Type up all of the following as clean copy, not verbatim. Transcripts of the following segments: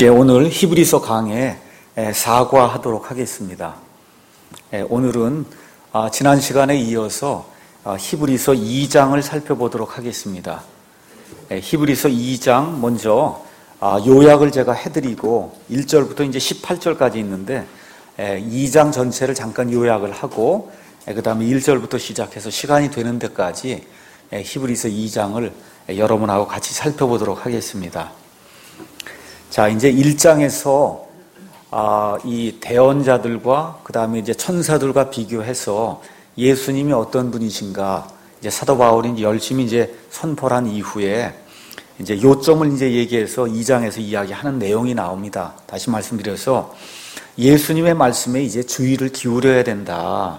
오늘 히브리서 강해 사과하도록 하겠습니다. 오늘은 지난 시간에 이어서 히브리서 2장을 살펴보도록 하겠습니다. 히브리서 2장 먼저 요약을 제가 해드리고 1절부터 이제 18절까지 있는데 2장 전체를 잠깐 요약을 하고 그 다음에 1절부터 시작해서 시간이 되는 데까지 히브리서 2장을 여러분하고 같이 살펴보도록 하겠습니다. 자, 이제 1장에서 이 대언자들과 그 다음에 이제 천사들과 비교해서 예수님이 어떤 분이신가 이제 사도 바울이 열심히 이제 선포를 한 이후에 이제 요점을 이제 얘기해서 2장에서 이야기하는 내용이 나옵니다. 다시 말씀드려서 예수님의 말씀에 이제 주의를 기울여야 된다.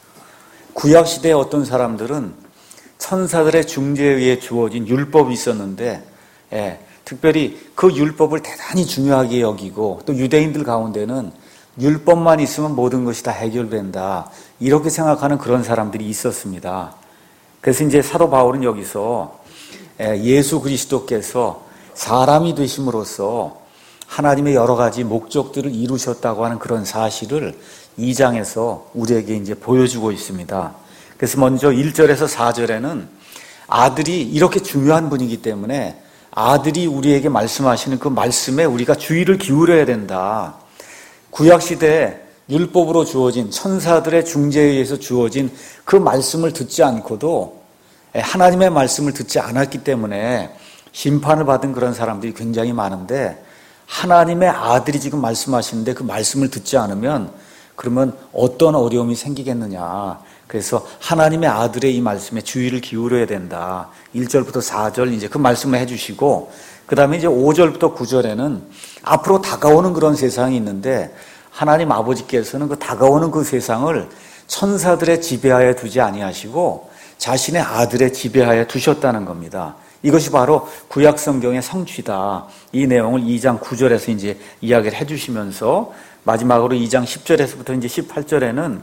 구약 시대에 어떤 사람들은 천사들의 중재에 의해 주어진 율법이 있었는데, 특별히 그 율법을 대단히 중요하게 여기고 또 유대인들 가운데는 율법만 있으면 모든 것이 다 해결된다. 이렇게 생각하는 그런 사람들이 있었습니다. 그래서 이제 사도 바울은 여기서 예수 그리스도께서 사람이 되심으로써 하나님의 여러 가지 목적들을 이루셨다고 하는 그런 사실을 2장에서 우리에게 이제 보여주고 있습니다. 그래서 먼저 1절에서 4절에는 아들이 이렇게 중요한 분이기 때문에 아들이 우리에게 말씀하시는 그 말씀에 우리가 주의를 기울여야 된다. 구약시대에 율법으로 주어진 천사들의 중재에 의해서 주어진 그 말씀을 듣지 않고도 하나님의 말씀을 듣지 않았기 때문에 심판을 받은 그런 사람들이 굉장히 많은데 하나님의 아들이 지금 말씀하시는데 그 말씀을 듣지 않으면 그러면 어떤 어려움이 생기겠느냐. 그래서 하나님의 아들의 이 말씀에 주의를 기울여야 된다. 1절부터 4절 이제 그 말씀을 해주시고 그 다음에 이제 5절부터 9절에는 앞으로 다가오는 그런 세상이 있는데 하나님 아버지께서는 그 다가오는 그 세상을 천사들의 지배하에 두지 아니하시고 자신의 아들의 지배하에 두셨다는 겁니다. 이것이 바로 구약 성경의 성취다. 이 내용을 2장 9절에서 이제 이야기를 해주시면서 마지막으로 2장 10절에서부터 이제 18절에는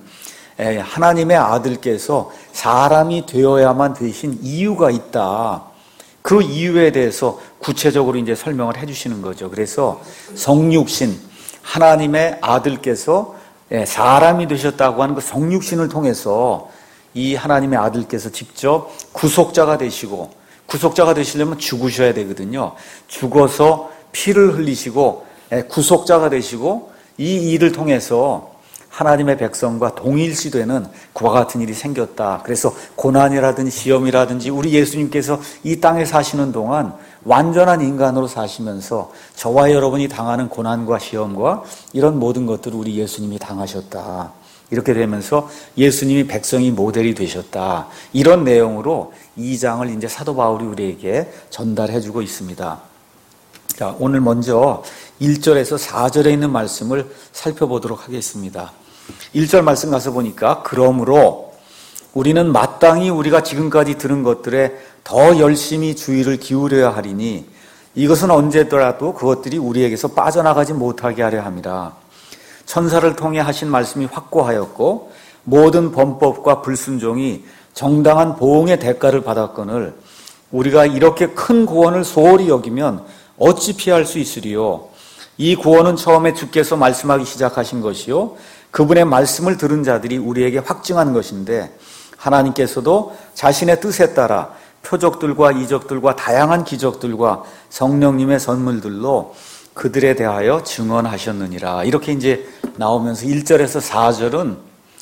하나님의 아들께서 사람이 되어야만 되신 이유가 있다. 그 이유에 대해서 구체적으로 이제 설명을 해주시는 거죠. 그래서 성육신, 하나님의 아들께서 사람이 되셨다고 하는 그 성육신을 통해서 이 하나님의 아들께서 직접 구속자가 되시고, 구속자가 되시려면 죽으셔야 되거든요. 죽어서 피를 흘리시고 구속자가 되시고 이 일을 통해서 하나님의 백성과 동일시되는 그와 같은 일이 생겼다. 그래서 고난이라든지 시험이라든지 우리 예수님께서 이 땅에 사시는 동안 완전한 인간으로 사시면서 저와 여러분이 당하는 고난과 시험과 이런 모든 것들을 우리 예수님이 당하셨다. 이렇게 되면서 예수님이 백성이 모델이 되셨다. 이런 내용으로 2장을 이제 사도 바울이 우리에게 전달해주고 있습니다. 자, 오늘 먼저 1절에서 4절에 있는 말씀을 살펴보도록 하겠습니다. 1절 말씀 가서 보니까 그러므로 우리는 마땅히 우리가 지금까지 들은 것들에 더 열심히 주의를 기울여야 하리니 이것은 언제더라도 그것들이 우리에게서 빠져나가지 못하게 하려 함이라. 천사를 통해 하신 말씀이 확고하였고 모든 범법과 불순종이 정당한 보응의 대가를 받았거늘 우리가 이렇게 큰 구원을 소홀히 여기면 어찌 피할 수 있으리요. 이 구원은 처음에 주께서 말씀하기 시작하신 것이요 그분의 말씀을 들은 자들이 우리에게 확증한 것인데 하나님께서도 자신의 뜻에 따라 표적들과 이적들과 다양한 기적들과 성령님의 선물들로 그들에 대하여 증언하셨느니라. 이렇게 이제 나오면서 1절에서 4절은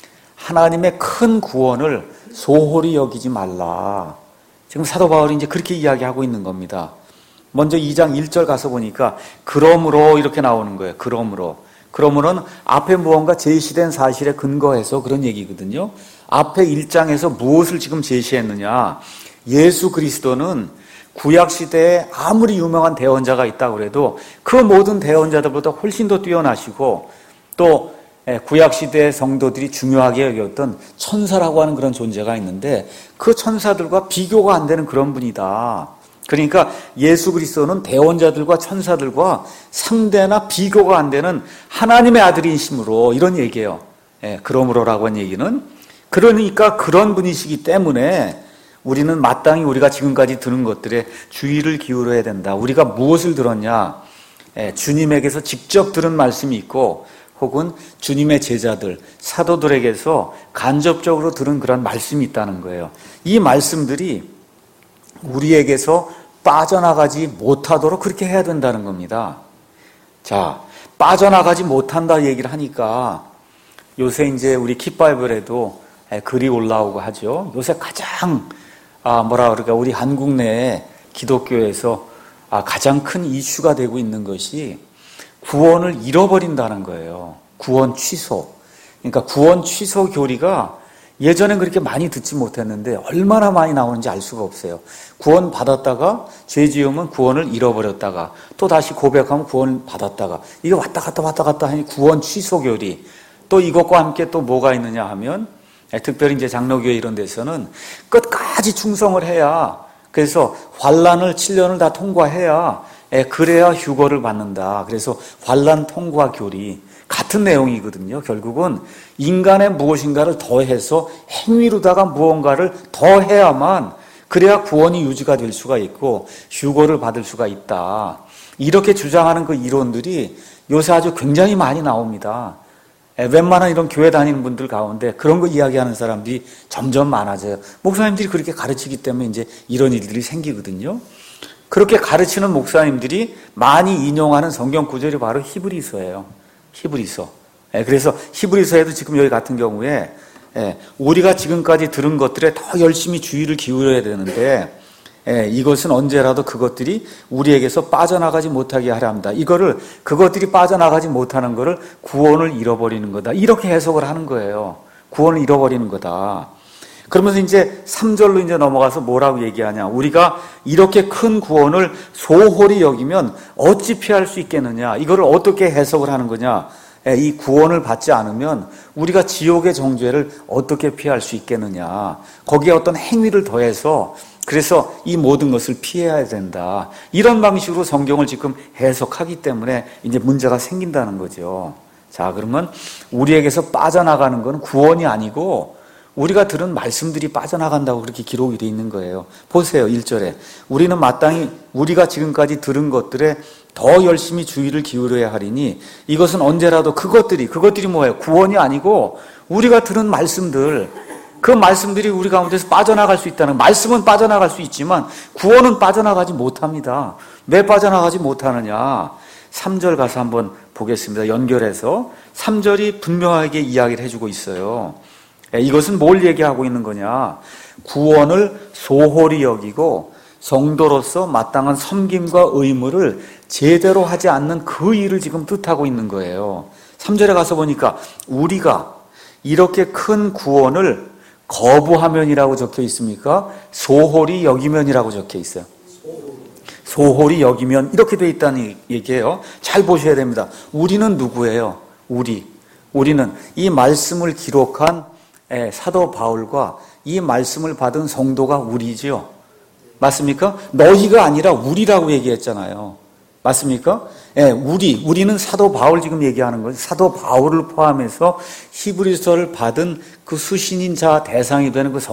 하나님의 큰 구원을 소홀히 여기지 말라. 지금 사도 바울이 이제 그렇게 이야기하고 있는 겁니다. 먼저 2장 1절 가서 보니까 그러므로 이렇게 나오는 거예요. 그러므로는 앞에 무언가 제시된 사실에 근거해서 그런 얘기거든요. 앞에 1장에서 무엇을 지금 제시했느냐. 예수 그리스도는 구약시대에 아무리 유명한 대언자가 있다고 해도 그 모든 대언자들보다 훨씬 더 뛰어나시고 또 구약시대의 성도들이 중요하게 여겼던 천사라고 하는 그런 존재가 있는데 그 천사들과 비교가 안 되는 그런 분이다. 그러니까 예수 그리스도는 대언자들과 천사들과 상대나 비교가 안 되는 하나님의 아들이심으로 이런 얘기예요. 그러므로라고 한 얘기는 그러니까 그런 분이시기 때문에 우리는 마땅히 우리가 지금까지 들은 것들에 주의를 기울여야 된다. 우리가 무엇을 들었냐? 주님에게서 직접 들은 말씀이 있고 혹은 주님의 제자들, 사도들에게서 간접적으로 들은 그런 말씀이 있다는 거예요. 이 말씀들이 우리에게서 빠져나가지 못하도록 그렇게 해야 된다는 겁니다. 자, 빠져나가지 못한다 얘기를 하니까 요새 이제 우리 킥바이블에도 글이 올라오고 하죠. 요새 가장 우리 한국 내 기독교에서 가장 큰 이슈가 되고 있는 것이 구원을 잃어버린다는 거예요. 구원 취소. 그러니까 구원 취소 교리가 예전엔 그렇게 많이 듣지 못했는데 얼마나 많이 나오는지 알 수가 없어요. 구원 받았다가 죄 지으면 구원을 잃어버렸다가 또 다시 고백하면 구원 받았다가 이게 왔다 갔다 하니 구원 취소 교리. 또 이것과 함께 또 뭐가 있느냐 하면 특별히 이제 장로교회 이런 데서는 끝까지 충성을 해야 그래서 환난을 7년을 다 통과해야 그래야 휴거를 받는다. 그래서 환난 통과 교리 같은 내용이거든요. 결국은 인간의 무엇인가를 더해서 행위로다가 무언가를 더해야만 그래야 구원이 유지가 될 수가 있고 휴거를 받을 수가 있다. 이렇게 주장하는 그 이론들이 요새 아주 굉장히 많이 나옵니다. 웬만한 이런 교회 다니는 분들 가운데 그런 거 이야기하는 사람들이 점점 많아져요. 목사님들이 그렇게 가르치기 때문에 이제 이런 일들이 생기거든요. 그렇게 가르치는 목사님들이 많이 인용하는 성경 구절이 바로 히브리서예요. 히브리서. 그래서 히브리서에도 지금 여기 같은 경우에 우리가 지금까지 들은 것들에 더 열심히 주의를 기울여야 되는데 이것은 언제라도 그것들이 우리에게서 빠져나가지 못하게 하려 합니다. 그것들이 빠져나가지 못하는 것을 구원을 잃어버리는 거다. 이렇게 해석을 하는 거예요. 구원을 잃어버리는 거다. 그러면서 이제 3절로 이제 넘어가서 뭐라고 얘기하냐. 우리가 이렇게 큰 구원을 소홀히 여기면 어찌 피할 수 있겠느냐. 이거를 어떻게 해석을 하는 거냐. 이 구원을 받지 않으면 우리가 지옥의 정죄를 어떻게 피할 수 있겠느냐. 거기에 어떤 행위를 더해서 그래서 이 모든 것을 피해야 된다. 이런 방식으로 성경을 지금 해석하기 때문에 이제 문제가 생긴다는 거죠. 자, 그러면 우리에게서 빠져나가는 건 구원이 아니고 우리가 들은 말씀들이 빠져나간다고 그렇게 기록이 되어 있는 거예요. 보세요. 1절에 우리는 마땅히 우리가 지금까지 들은 것들에 더 열심히 주의를 기울여야 하리니 이것은 언제라도 그것들이 뭐예요? 구원이 아니고 우리가 들은 말씀들 그 말씀들이 우리 가운데서 빠져나갈 수 있다는 말씀은 빠져나갈 수 있지만 구원은 빠져나가지 못합니다. 왜 빠져나가지 못하느냐? 3절 가서 한번 보겠습니다. 연결해서 3절이 분명하게 이야기를 해주고 있어요. 이것은 뭘 얘기하고 있는 거냐? 구원을 소홀히 여기고 성도로서 마땅한 섬김과 의무를 제대로 하지 않는 그 일을 지금 뜻하고 있는 거예요. 3절에 가서 보니까 우리가 이렇게 큰 구원을 거부하면이라고 적혀 있습니까? 소홀히 여기면이라고 적혀 있어요. 소홀히 여기면 이렇게 돼 있다는 얘기예요. 잘 보셔야 됩니다. 우리는 누구예요? 우리는 이 말씀을 기록한 사도 바울과 이 말씀을 받은 성도가 우리지요. 맞습니까? 너희가 아니라 우리라고 얘기했잖아요. 맞습니까? 우리는 사도 바울 지금 얘기하는 거예요. 사도 바울을 포함해서 히브리서를 받은 그 수신인 자 대상이 되는 그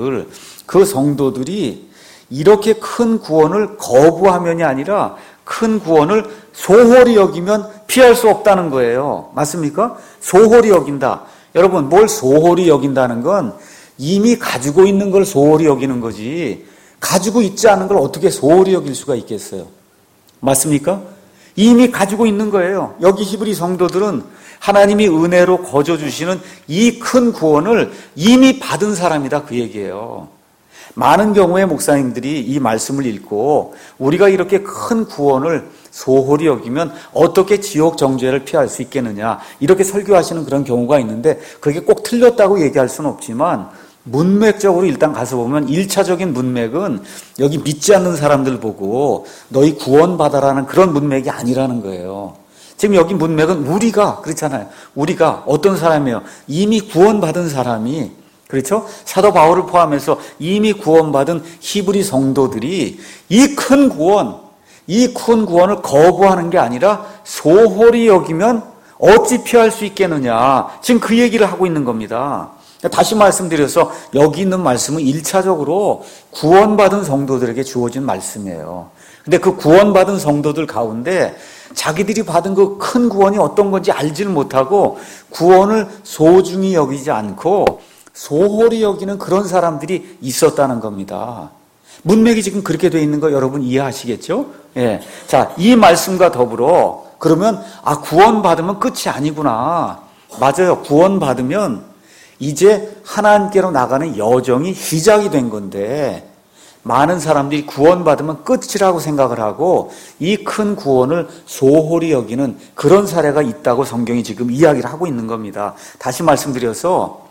성도들이 이렇게 큰 구원을 거부하면이 아니라 큰 구원을 소홀히 여기면 피할 수 없다는 거예요. 맞습니까? 소홀히 여긴다. 여러분, 뭘 소홀히 여긴다는 건 이미 가지고 있는 걸 소홀히 여기는 거지 가지고 있지 않은 걸 어떻게 소홀히 여길 수가 있겠어요? 맞습니까? 이미 가지고 있는 거예요. 여기 히브리 성도들은 하나님이 은혜로 거저 주시는 이 큰 구원을 이미 받은 사람이다 그 얘기예요. 많은 경우에 목사님들이 이 말씀을 읽고 우리가 이렇게 큰 구원을 소홀히 여기면 어떻게 지옥 정죄를 피할 수 있겠느냐 이렇게 설교하시는 그런 경우가 있는데 그게 꼭 틀렸다고 얘기할 수는 없지만 문맥적으로 일단 가서 보면 1차적인 문맥은 여기 믿지 않는 사람들 보고 너희 구원받아라는 그런 문맥이 아니라는 거예요. 지금 여기 문맥은 우리가 그렇잖아요. 우리가 어떤 사람이에요? 이미 구원받은 사람이 그렇죠? 사도 바울을 포함해서 이미 구원받은 히브리 성도들이 이 큰 구원을 거부하는 게 아니라 소홀히 여기면 어찌 피할 수 있겠느냐. 지금 그 얘기를 하고 있는 겁니다. 다시 말씀드려서 여기 있는 말씀은 1차적으로 구원받은 성도들에게 주어진 말씀이에요. 근데 그 구원받은 성도들 가운데 자기들이 받은 그 큰 구원이 어떤 건지 알지를 못하고 구원을 소중히 여기지 않고 소홀히 여기는 그런 사람들이 있었다는 겁니다. 문맥이 지금 그렇게 돼 있는 거 여러분 이해하시겠죠? 예. 자, 이 말씀과 더불어 그러면 구원받으면 끝이 아니구나. 맞아요. 구원받으면 이제 하나님께로 나가는 여정이 시작이 된 건데 많은 사람들이 구원받으면 끝이라고 생각을 하고 이 큰 구원을 소홀히 여기는 그런 사례가 있다고 성경이 지금 이야기를 하고 있는 겁니다. 다시 말씀드려서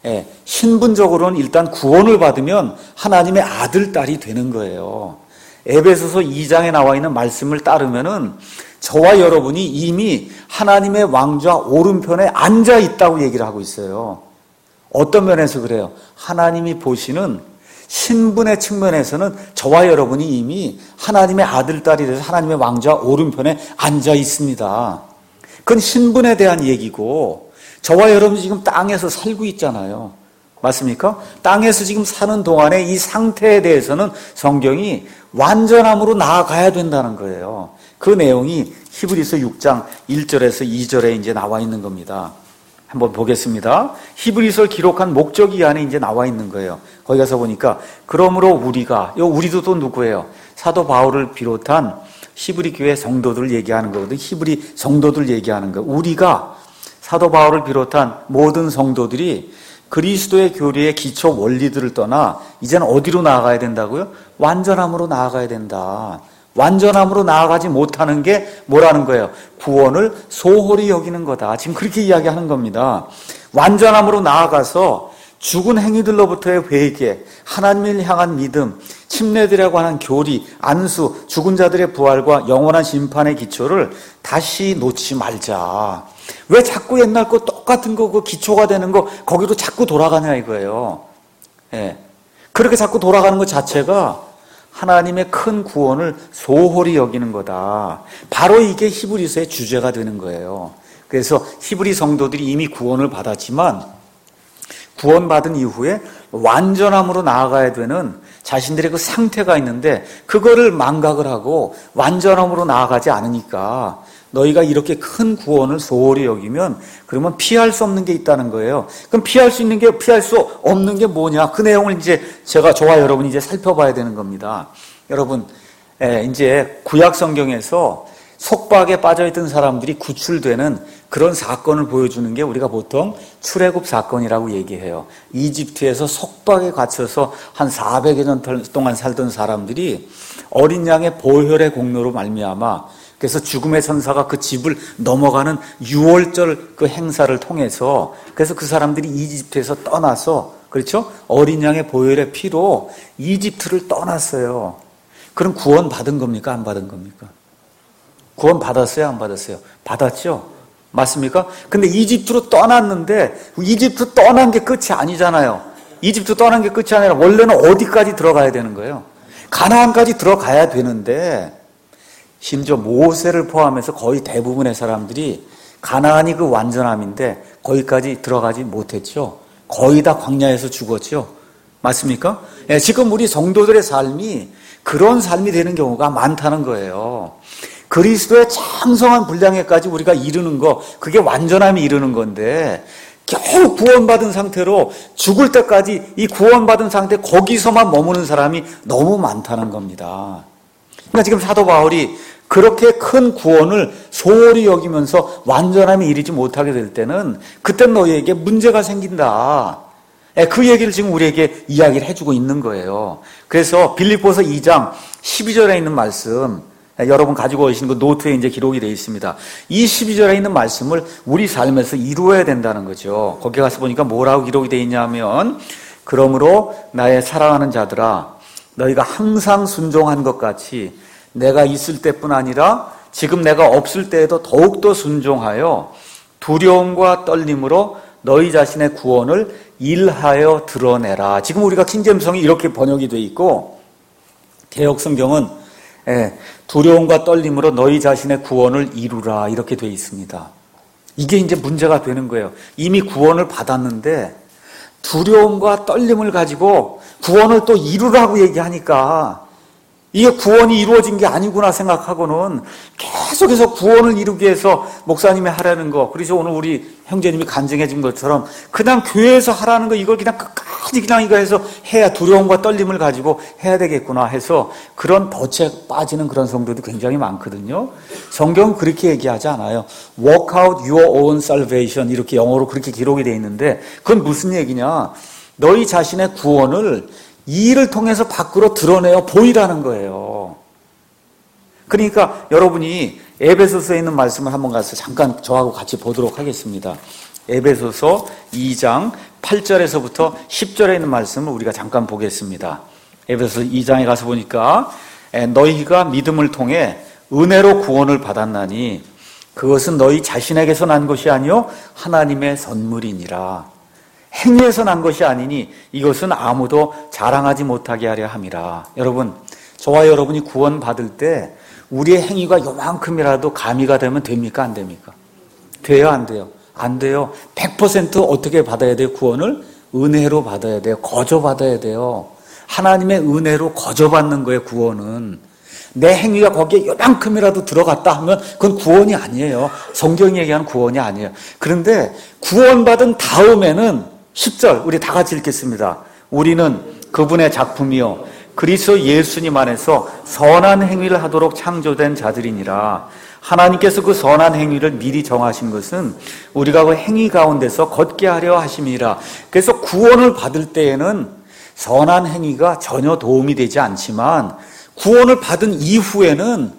신분적으로는 일단 구원을 받으면 하나님의 아들, 딸이 되는 거예요. 에베소서 2장에 나와 있는 말씀을 따르면은 저와 여러분이 이미 하나님의 왕좌 오른편에 앉아 있다고 얘기를 하고 있어요. 어떤 면에서 그래요? 하나님이 보시는 신분의 측면에서는 저와 여러분이 이미 하나님의 아들, 딸이 돼서 하나님의 왕좌 오른편에 앉아 있습니다. 그건 신분에 대한 얘기고 저와 여러분이 지금 땅에서 살고 있잖아요. 맞습니까? 땅에서 지금 사는 동안에 이 상태에 대해서는 성경이 완전함으로 나아가야 된다는 거예요. 그 내용이 히브리서 6장 1절에서 2절에 이제 나와 있는 겁니다. 한번 보겠습니다. 히브리서를 기록한 목적이 이 안에 이제 나와 있는 거예요. 거기 가서 보니까 그러므로 우리도 또 누구예요? 사도 바울을 비롯한 히브리 교회 성도들을 얘기하는 거거든. 히브리 성도들 얘기하는 거. 우리가 사도 바울을 비롯한 모든 성도들이 그리스도의 교리의 기초 원리들을 떠나 이제는 어디로 나아가야 된다고요? 완전함으로 나아가야 된다. 완전함으로 나아가지 못하는 게 뭐라는 거예요? 구원을 소홀히 여기는 거다. 지금 그렇게 이야기하는 겁니다. 완전함으로 나아가서 죽은 행위들로부터의 회개, 하나님을 향한 믿음, 침례들이라고 하는 교리, 안수, 죽은 자들의 부활과 영원한 심판의 기초를 다시 놓지 말자. 왜 자꾸 옛날 거 똑같은 거, 그 기초가 되는 거, 거기로 자꾸 돌아가냐 이거예요. 예. 그렇게 자꾸 돌아가는 것 자체가 하나님의 큰 구원을 소홀히 여기는 거다. 바로 이게 히브리서의 주제가 되는 거예요. 그래서 히브리 성도들이 이미 구원을 받았지만 구원받은 이후에 완전함으로 나아가야 되는 자신들의 그 상태가 있는데 그거를 망각을 하고 완전함으로 나아가지 않으니까 너희가 이렇게 큰 구원을 소홀히 여기면 그러면 피할 수 없는 게 있다는 거예요. 그럼 피할 수 있는 게 피할 수 없는 게 뭐냐? 그 내용을 이제 저와 여러분이 이제 살펴봐야 되는 겁니다. 여러분, 이제 구약 성경에서 속박에 빠져있던 사람들이 구출되는 그런 사건을 보여주는 게 우리가 보통 출애굽 사건이라고 얘기해요. 이집트에서 속박에 갇혀서 한 400여 년 동안 살던 사람들이 어린 양의 보혈의 공로로 말미암아 그래서 죽음의 천사가 그 집을 넘어가는 유월절 그 행사를 통해서 그래서 그 사람들이 이집트에서 떠나서 그렇죠? 어린 양의 보혈의 피로 이집트를 떠났어요. 그럼 구원 받은 겁니까? 안 받은 겁니까? 구원 받았어요? 안 받았어요? 받았죠? 맞습니까? 근데 이집트로 떠났는데 이집트 떠난 게 끝이 아니잖아요. 이집트 떠난 게 끝이 아니라 원래는 어디까지 들어가야 되는 거예요? 가나안까지 들어가야 되는데 심지어 모세를 포함해서 거의 대부분의 사람들이 가나안이 그 완전함인데 거기까지 들어가지 못했죠. 거의 다 광야에서 죽었죠. 맞습니까? 예, 지금 우리 성도들의 삶이 그런 삶이 되는 경우가 많다는 거예요. 그리스도의 창성한 분량에까지 우리가 이르는 거, 그게 완전함이 이르는 건데 겨우 구원받은 상태로 죽을 때까지 이 구원받은 상태 거기서만 머무는 사람이 너무 많다는 겁니다. 그러니까 지금 사도 바울이 그렇게 큰 구원을 소홀히 여기면서 완전함에 이르지 못하게 될 때는 그땐 너희에게 문제가 생긴다. 그 얘기를 지금 우리에게 이야기를 해주고 있는 거예요. 그래서 빌립보서 2장 12절에 있는 말씀, 여러분 가지고 오신 그 노트에 이제 기록이 되어 있습니다. 이 12절에 있는 말씀을 우리 삶에서 이루어야 된다는 거죠. 거기 가서 보니까 뭐라고 기록이 되어 있냐면 그러므로 나의 사랑하는 자들아 너희가 항상 순종한 것 같이 내가 있을 때뿐 아니라 지금 내가 없을 때에도 더욱더 순종하여 두려움과 떨림으로 너희 자신의 구원을 일하여 드러내라. 지금 우리가 킹제임성이 이렇게 번역이 되어 있고 개역성경은 두려움과 떨림으로 너희 자신의 구원을 이루라 이렇게 되어 있습니다. 이게 이제 문제가 되는 거예요. 이미 구원을 받았는데 두려움과 떨림을 가지고 구원을 또 이루라고 얘기하니까 이게 구원이 이루어진 게 아니구나 생각하고는 계속해서 구원을 이루기 위해서 목사님이 하라는 거, 그래서 오늘 우리 형제님이 간증해 준 것처럼 그냥 교회에서 하라는 거, 이걸 그냥 끝까지 그냥 이거 해서 해야 두려움과 떨림을 가지고 해야 되겠구나 해서 그런 덫에 빠지는 그런 성도도 굉장히 많거든요. 성경은 그렇게 얘기하지 않아요. Work out your own salvation, 이렇게 영어로 그렇게 기록이 되어 있는데, 그건 무슨 얘기냐, 너희 자신의 구원을 이 일을 통해서 밖으로 드러내어 보이라는 거예요. 그러니까 여러분이 에베소서에 있는 말씀을 한번 가서 잠깐 저하고 같이 보도록 하겠습니다. 에베소서 2장 8절에서부터 10절에 있는 말씀을 우리가 잠깐 보겠습니다. 에베소서 2장에 가서 보니까 너희가 믿음을 통해 은혜로 구원을 받았나니 그것은 너희 자신에게서 난 것이 아니요 하나님의 선물이니라. 행위에서 난 것이 아니니 이것은 아무도 자랑하지 못하게 하려 함이라. 여러분, 저와 여러분이 구원 받을 때 우리의 행위가 요만큼이라도 가미가 되면 됩니까? 안 됩니까? 돼요? 안 돼요? 안 돼요. 100% 어떻게 받아야 돼요? 구원을? 은혜로 받아야 돼요. 거저 받아야 돼요. 하나님의 은혜로 거저 받는 거예요, 구원은. 내 행위가 거기에 요만큼이라도 들어갔다 하면 그건 구원이 아니에요. 성경이 얘기하는 구원이 아니에요. 그런데 구원받은 다음에는 10절 우리 다 같이 읽겠습니다. 우리는 그분의 작품이요 그리스도 예수님 안에서 선한 행위를 하도록 창조된 자들이니라. 하나님께서 그 선한 행위를 미리 정하신 것은 우리가 그 행위 가운데서 걷게 하려 하심이라. 그래서 구원을 받을 때에는 선한 행위가 전혀 도움이 되지 않지만 구원을 받은 이후에는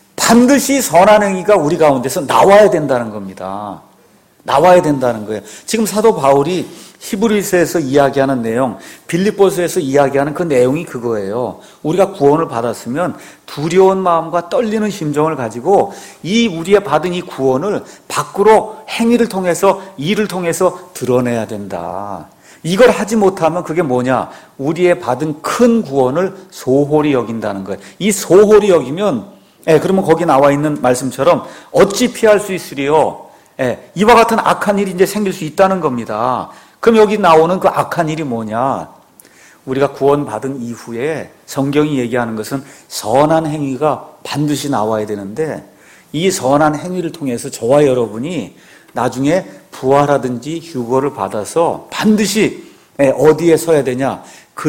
반드시 선한 행위가 우리 가운데서 나와야 된다는 겁니다. 나와야 된다는 거예요. 지금 사도 바울이 히브리서에서 이야기하는 내용, 빌립보서에서 이야기하는 그 내용이 그거예요. 우리가 구원을 받았으면 두려운 마음과 떨리는 심정을 가지고 이 우리의 받은 이 구원을 밖으로 행위를 통해서, 일을 통해서 드러내야 된다. 이걸 하지 못하면 그게 뭐냐? 우리의 받은 큰 구원을 소홀히 여긴다는 거예요. 이 소홀히 여기면, 그러면 거기 나와 있는 말씀처럼 어찌 피할 수 있으리요? 이와 같은 악한 일이 이제 생길 수 있다는 겁니다. 그럼 여기 나오는 그 악한 일이 뭐냐? 우리가 구원받은 이후에 성경이 얘기하는 것은 선한 행위가 반드시 나와야 되는데 이 선한 행위를 통해서 저와 여러분이 나중에 부활하든지 휴거를 받아서 반드시 어디에 서야 되냐?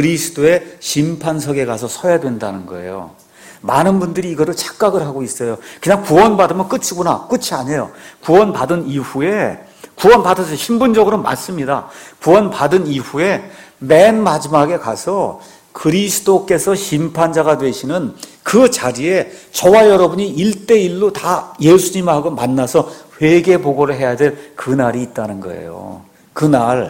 그리스도의 심판석에 가서 서야 된다는 거예요. 많은 분들이 이거를 착각을 하고 있어요. 그냥 구원받으면 끝이구나. 끝이 아니에요. 구원받은 이후에, 구원받아서 신분적으로 맞습니다. 구원받은 이후에 맨 마지막에 가서 그리스도께서 심판자가 되시는 그 자리에 저와 여러분이 1대1로 다 예수님하고 만나서 회개보고를 해야 될 그날이 있다는 거예요. 그날.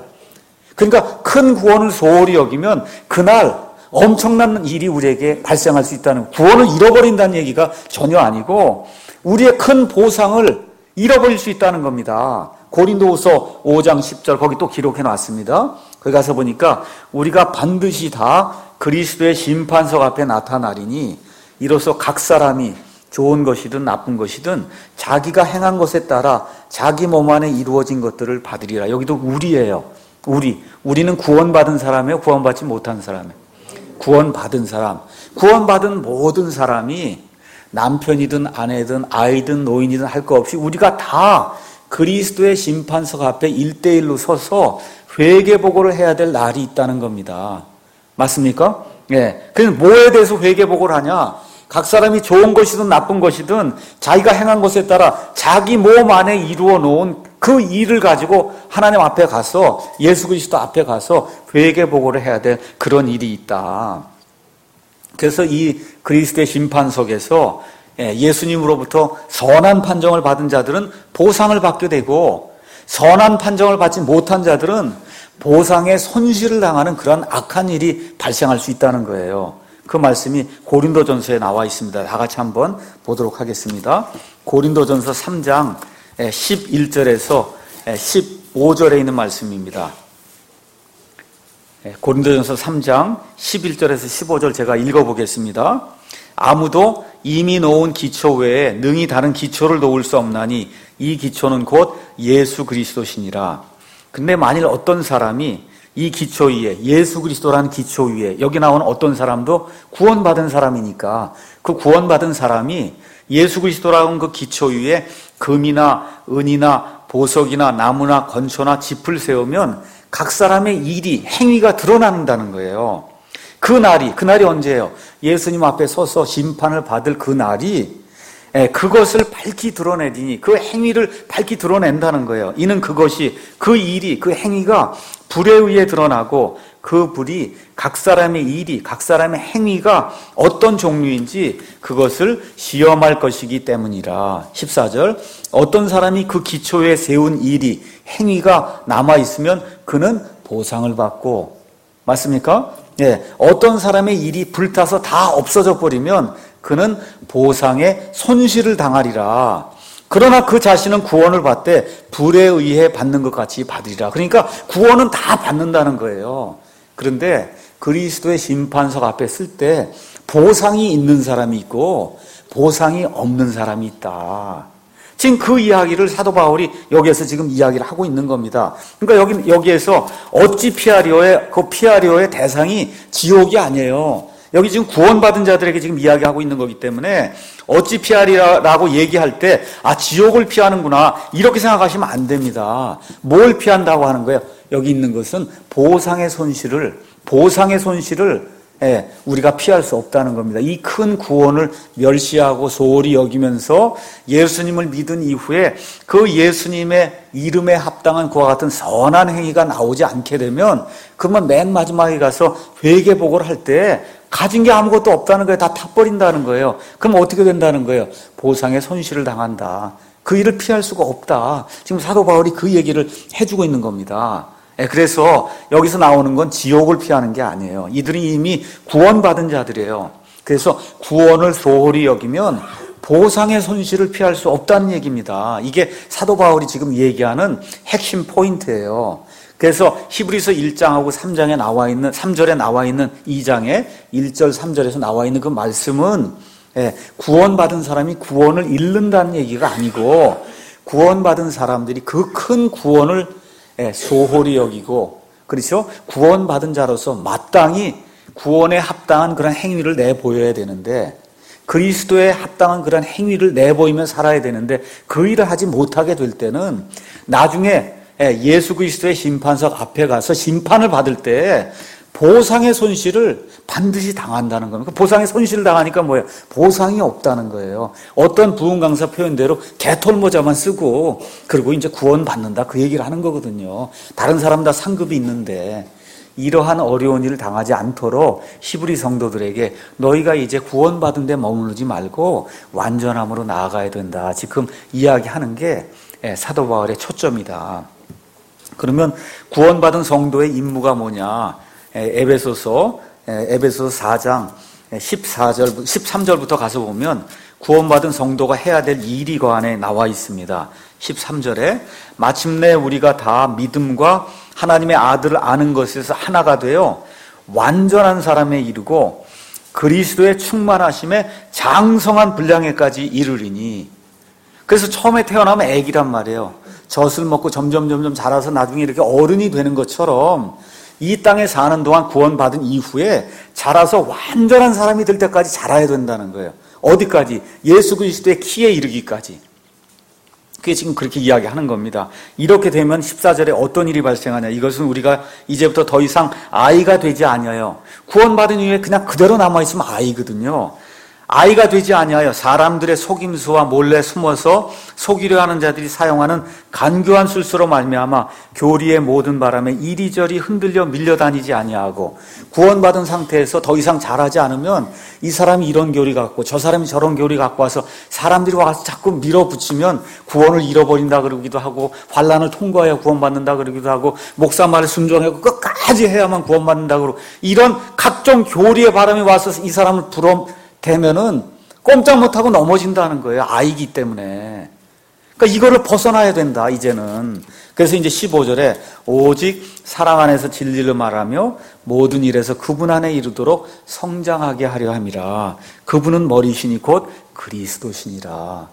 그러니까 큰 구원을 소홀히 여기면 그날 엄청난 일이 우리에게 발생할 수 있다는, 구원을 잃어버린다는 얘기가 전혀 아니고 우리의 큰 보상을 잃어버릴 수 있다는 겁니다. 고린도후서 5장 10절 거기 또 기록해 놨습니다. 거기 가서 보니까 우리가 반드시 다 그리스도의 심판석 앞에 나타나리니 이로써 각 사람이 좋은 것이든 나쁜 것이든 자기가 행한 것에 따라 자기 몸 안에 이루어진 것들을 받으리라. 여기도 우리예요. 우리는 구원받은 사람이에요? 구원받지 못한 사람이에요? 구원받은 사람. 구원받은 모든 사람이 남편이든 아내든 아이든 노인이든 할 거 없이 우리가 다 그리스도의 심판석 앞에 1대1로 서서 회개보고를 해야 될 날이 있다는 겁니다. 맞습니까? 그래서 뭐에 대해서 회개보고를 하냐? 각 사람이 좋은 것이든 나쁜 것이든 자기가 행한 것에 따라 자기 몸 안에 이루어 놓은 그 일을 가지고 하나님 앞에 가서, 예수 그리스도 앞에 가서 회개보고를 해야 될 그런 일이 있다. 그래서 이 그리스도의 심판석에서 예수님으로부터 선한 판정을 받은 자들은 보상을 받게 되고, 선한 판정을 받지 못한 자들은 보상의 손실을 당하는 그런 악한 일이 발생할 수 있다는 거예요. 그 말씀이 고린도전서에 나와 있습니다. 다 같이 한번 보도록 하겠습니다. 고린도전서 3장 11절에서 15절에 있는 말씀입니다. 고린도전서 3장 11절에서 15절 제가 읽어보겠습니다. 아무도 이미 놓은 기초 외에 능히 다른 기초를 놓을 수 없나니 이 기초는 곧 예수 그리스도시니라. 근데 만일 어떤 사람이 이 기초 위에, 예수 그리스도라는 기초 위에, 여기 나오는 어떤 사람도 구원받은 사람이니까 그 구원받은 사람이 예수 그리스도라는 그 기초 위에 금이나 은이나 보석이나 나무나 건초나 짚을 세우면 각 사람의 일이, 행위가 드러난다는 거예요. 그날이 언제예요? 예수님 앞에 서서 심판을 받을 그날이 그것을 밝히 드러내리니, 그 행위를 밝히 드러낸다는 거예요. 이는 그것이, 그 일이, 그 행위가 불에 의해 드러나고 그 불이 각 사람의 일이, 각 사람의 행위가 어떤 종류인지 그것을 시험할 것이기 때문이라. 14절, 어떤 사람이 그 기초에 세운 일이, 행위가 남아있으면 그는 보상을 받고, 맞습니까? 예, 어떤 사람의 일이 불타서 다 없어져 버리면 그는 보상의 손실을 당하리라. 그러나 그 자신은 구원을 받되 불에 의해 받는 것 같이 받으리라. 그러니까 구원은 다 받는다는 거예요. 그런데 그리스도의 심판석 앞에 쓸 때 보상이 있는 사람이 있고 보상이 없는 사람이 있다. 지금 그 이야기를 사도 바울이 여기에서 지금 이야기를 하고 있는 겁니다. 그러니까 여기에서 어찌 피하리오의 대상이 지옥이 아니에요. 여기 지금 구원받은 자들에게 지금 이야기하고 있는 거기 때문에 어찌 피하리라고 얘기할 때 지옥을 피하는구나 이렇게 생각하시면 안 됩니다. 뭘 피한다고 하는 거예요? 여기 있는 것은 보상의 손실을 우리가 피할 수 없다는 겁니다. 이 큰 구원을 멸시하고 소홀히 여기면서 예수님을 믿은 이후에 그 예수님의 이름에 합당한 그와 같은 선한 행위가 나오지 않게 되면, 그러면 맨 마지막에 가서 회개복을 할 때 가진 게 아무것도 없다는 거예요. 다 타버린다는 거예요. 그럼 어떻게 된다는 거예요? 보상의 손실을 당한다. 그 일을 피할 수가 없다. 지금 사도 바울이 그 얘기를 해주고 있는 겁니다. 그래서 여기서 나오는 건 지옥을 피하는 게 아니에요. 이들이 이미 구원받은 자들이에요. 그래서 구원을 소홀히 여기면 보상의 손실을 피할 수 없다는 얘기입니다. 이게 사도 바울이 지금 얘기하는 핵심 포인트예요. 그래서 히브리서 1장하고 3장에 나와 있는, 3절에 나와 있는 2장에 1절 3절에서 나와 있는 그 말씀은 구원받은 사람이 구원을 잃는다는 얘기가 아니고, 구원받은 사람들이 그 큰 구원을 소홀히 여기고, 그렇죠? 구원받은 자로서 마땅히 구원에 합당한 그런 행위를 내보여야 되는데, 그리스도에 합당한 그런 행위를 내보이며 살아야 되는데 그 일을 하지 못하게 될 때는 나중에 예수 그리스도의 심판석 앞에 가서 심판을 받을 때 보상의 손실을 반드시 당한다는 겁니다. 보상의 손실을 당하니까 뭐예요? 보상이 없다는 거예요. 어떤 부흥 강사 표현대로 개털모자만 쓰고 그리고 이제 구원받는다 그 얘기를 하는 거거든요. 다른 사람 다 상급이 있는데 이러한 어려운 일을 당하지 않도록 히브리 성도들에게 너희가 이제 구원받은 데 머무르지 말고 완전함으로 나아가야 된다. 지금 이야기하는 게 사도 바울의 초점이다. 그러면 구원받은 성도의 임무가 뭐냐? 에베소서 4장 13절부터 가서 보면 구원받은 성도가 해야 될 일이 그 안에 나와 있습니다. 13절에 마침내 우리가 다 믿음과 하나님의 아들을 아는 것에서 하나가 되어 완전한 사람에 이르고 그리스도의 충만하심에 장성한 분량에까지 이르리니. 그래서 처음에 태어나면 애기란 말이에요. 젖을 먹고 점점 자라서 나중에 이렇게 어른이 되는 것처럼 이 땅에 사는 동안 구원받은 이후에 자라서 완전한 사람이 될 때까지 자라야 된다는 거예요. 어디까지? 예수 그리스도의 키에 이르기까지. 그게 지금 그렇게 이야기하는 겁니다. 이렇게 되면 14절에 어떤 일이 발생하냐? 이것은 우리가 이제부터 더 이상 아이가 되지 아니하여, 구원받은 이후에 그냥 그대로 남아있으면 아이거든요. 아이가 되지 아니하여 사람들의 속임수와 몰래 숨어서 속이려 하는 자들이 사용하는 간교한 술수로 말미암아 교리의 모든 바람에 이리저리 흔들려 밀려다니지 아니하고, 구원받은 상태에서 더 이상 자라지 않으면 이 사람이 이런 교리 갖고 저 사람이 저런 교리 갖고 와서 사람들이 와서 자꾸 밀어붙이면 구원을 잃어버린다 그러기도 하고, 환난을 통과해야 구원받는다 그러기도 하고, 목사 말에 순종하고 끝까지 해야만 구원받는다 그러고, 이런 각종 교리의 바람이 와서 이 사람을 되면은 꼼짝 못하고 넘어진다는 거예요. 아이기 때문에. 그러니까 이거를 벗어나야 된다, 이제는. 그래서 이제 15절에 오직 사랑 안에서 진리를 말하며 모든 일에서 그분 안에 이르도록 성장하게 하려 함이라. 그분은 머리시니 곧 그리스도시니라.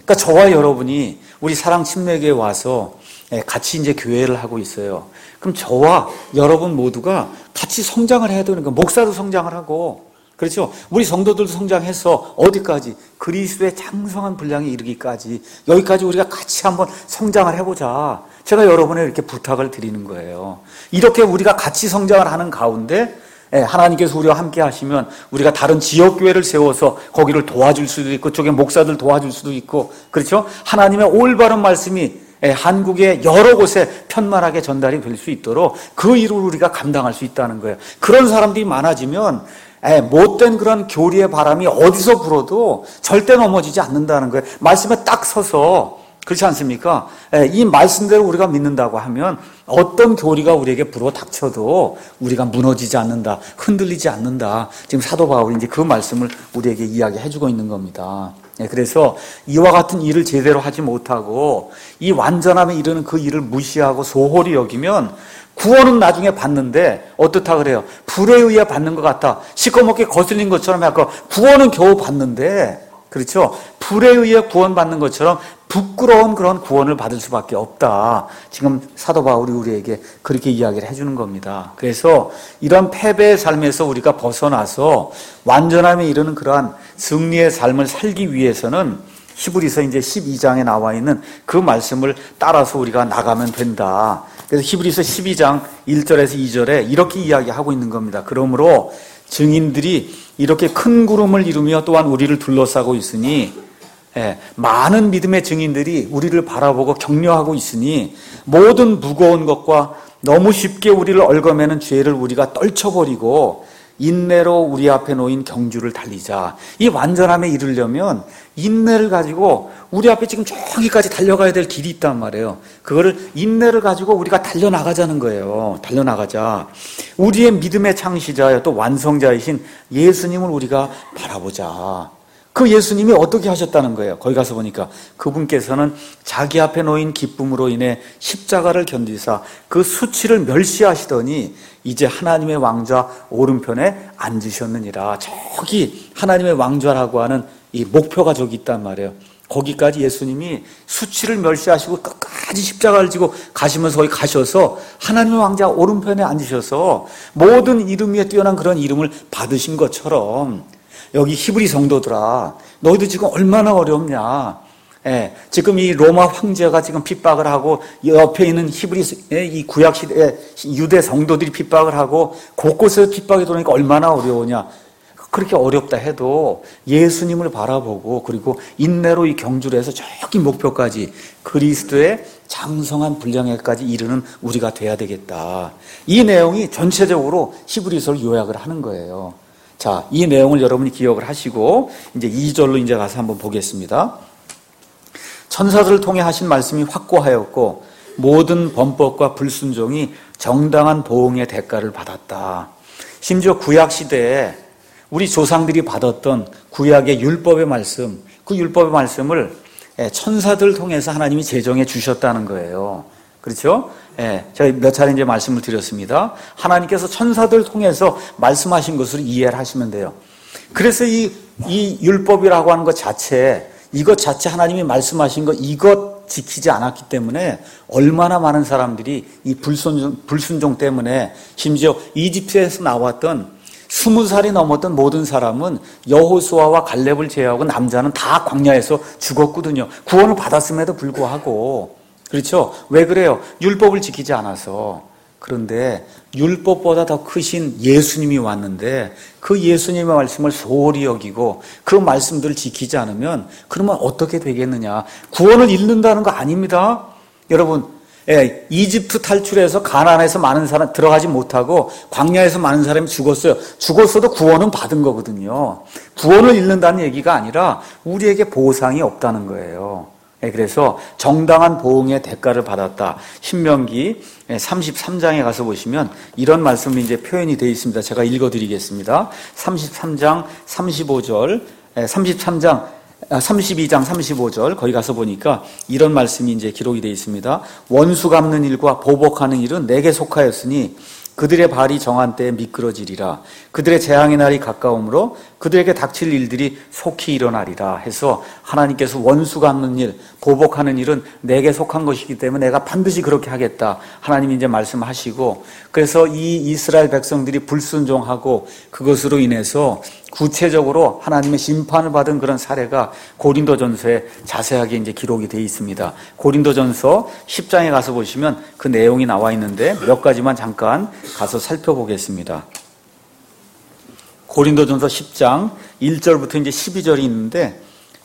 그러니까 저와 여러분이 우리 사랑 침례교회에 와서 같이 이제 교회를 하고 있어요. 그럼 저와 여러분 모두가 같이 성장을 해야 되는 거예요. 목사도 성장을 하고, 그렇죠? 우리 성도들도 성장해서 어디까지? 그리스도의 장성한 분량에 이르기까지, 여기까지 우리가 같이 한번 성장을 해보자. 제가 여러분에 이렇게 부탁을 드리는 거예요. 이렇게 우리가 같이 성장을 하는 가운데 하나님께서 우리와 함께 하시면 우리가 다른 지역교회를 세워서 거기를 도와줄 수도 있고, 쪽에 목사들 도와줄 수도 있고, 그렇죠? 하나님의 올바른 말씀이 한국의 여러 곳에 편만하게 전달이 될 수 있도록 그 일을 우리가 감당할 수 있다는 거예요. 그런 사람들이 많아지면 못된 그런 교리의 바람이 어디서 불어도 절대 넘어지지 않는다는 거예요. 말씀에 딱 서서, 그렇지 않습니까? 이 말씀대로 우리가 믿는다고 하면 어떤 교리가 우리에게 불어 닥쳐도 우리가 무너지지 않는다, 흔들리지 않는다. 지금 사도 바울이 이제 그 말씀을 우리에게 이야기해주고 있는 겁니다. 그래서 이와 같은 일을 제대로 하지 못하고 이 완전함에 이르는 그 일을 무시하고 소홀히 여기면 구원은 나중에 받는데 어떻다 그래요? 불에 의해 받는 것 같다. 시커멓게 거슬린 것처럼 약간 구원은 겨우 받는데, 그렇죠? 불에 의해 구원받는 것처럼 부끄러운 그런 구원을 받을 수밖에 없다. 지금 사도 바울이 우리에게 그렇게 이야기를 해주는 겁니다. 그래서 이런 패배의 삶에서 우리가 벗어나서 완전함에 이르는 그러한 승리의 삶을 살기 위해서는 히브리서 이제 12장에 나와 있는 그 말씀을 따라서 우리가 나가면 된다. 그래서 히브리서 12장 1절에서 2절에 이렇게 이야기하고 있는 겁니다. 그러므로 증인들이 이렇게 큰 구름을 이루며 또한 우리를 둘러싸고 있으니, 많은 믿음의 증인들이 우리를 바라보고 격려하고 있으니 모든 무거운 것과 너무 쉽게 우리를 얽어매는 죄를 우리가 떨쳐버리고 인내로 우리 앞에 놓인 경주를 달리자. 이 완전함에 이르려면 인내를 가지고 우리 앞에 지금 저기까지 달려가야 될 길이 있단 말이에요. 그거를 인내를 가지고 우리가 달려나가자는 거예요. 달려나가자. 우리의 믿음의 창시자여 또 완성자이신 예수님을 우리가 바라보자. 그 예수님이 어떻게 하셨다는 거예요? 거기 가서 보니까 그분께서는 자기 앞에 놓인 기쁨으로 인해 십자가를 견디사 그 수치를 멸시하시더니 이제 하나님의 왕좌 오른편에 앉으셨느니라. 저기 하나님의 왕좌라고 하는 이 목표가 저기 있단 말이에요. 거기까지 예수님이 수치를 멸시하시고 끝까지 십자가를 지고 가시면서 거기 가셔서 하나님의 왕좌 오른편에 앉으셔서 모든 이름 위에 뛰어난 그런 이름을 받으신 것처럼 여기 히브리 성도들아, 너희도 지금 얼마나 어렵냐. 지금 이 로마 황제가 지금 핍박을 하고 옆에 있는 히브리 이 구약 시대 유대 성도들이 핍박을 하고 곳곳에서 핍박이 들어오니까 얼마나 어려우냐. 그렇게 어렵다 해도 예수님을 바라보고 그리고 인내로 이 경주를 해서 저기 목표까지 그리스도의 장성한 분량에까지 이르는 우리가 돼야 되겠다. 이 내용이 전체적으로 히브리서를 요약을 하는 거예요. 자, 이 내용을 여러분이 기억을 하시고 이제 2절로 이제 가서 한번 보겠습니다. 천사들을 통해 하신 말씀이 확고하였고 모든 범법과 불순종이 정당한 보응의 대가를 받았다. 심지어 구약 시대에 우리 조상들이 받았던 구약의 율법의 말씀, 그 율법의 말씀을 천사들을 통해서 하나님이 제정해 주셨다는 거예요. 그렇죠? 제가 몇 차례 이제 말씀을 드렸습니다. 하나님께서 천사들을 통해서 말씀하신 것을 이해를 하시면 돼요. 그래서 이 율법이라고 하는 것 자체, 이것 자체 하나님이 말씀하신 것, 이것 지키지 않았기 때문에 얼마나 많은 사람들이 이 불순종 때문에 심지어 이집트에서 나왔던 20살이 넘었던 모든 사람은 여호수아와 갈렙을 제외하고 남자는 다 광야에서 죽었거든요. 구원을 받았음에도 불구하고. 그렇죠? 왜 그래요? 율법을 지키지 않아서. 그런데 율법보다 더 크신 예수님이 왔는데 그 예수님의 말씀을 소홀히 여기고 그 말씀들을 지키지 않으면 그러면 어떻게 되겠느냐? 구원을 잃는다는 거 아닙니다. 여러분, 이집트 탈출해서 가나안에서 많은 사람 들어가지 못하고 광야에서 많은 사람이 죽었어요. 죽었어도 구원은 받은 거거든요. 구원을 잃는다는 얘기가 아니라 우리에게 보상이 없다는 거예요. 그래서 정당한 보응의 대가를 받았다. 신명기 33장에 가서 보시면 이런 말씀이 이제 표현이 되어 있습니다. 제가 읽어드리겠습니다. 33장 35절, 32장 35절 거기 가서 보니까 이런 말씀이 이제 기록이 되어 있습니다. 원수 갚는 일과 보복하는 일은 내게 속하였으니 그들의 발이 정한 때에 미끄러지리라. 그들의 재앙의 날이 가까우므로 그들에게 닥칠 일들이 속히 일어나리라 해서 하나님께서 원수 갚는 일, 보복하는 일은 내게 속한 것이기 때문에 내가 반드시 그렇게 하겠다. 하나님이 이제 말씀하시고, 그래서 이 이스라엘 백성들이 불순종하고 그것으로 인해서 구체적으로 하나님의 심판을 받은 그런 사례가 고린도전서에 자세하게 이제 기록이 되어 있습니다. 고린도전서 10장에 가서 보시면 그 내용이 나와 있는데 몇 가지만 잠깐 가서 살펴보겠습니다. 고린도전서 10장 1절부터 이제 12절이 있는데,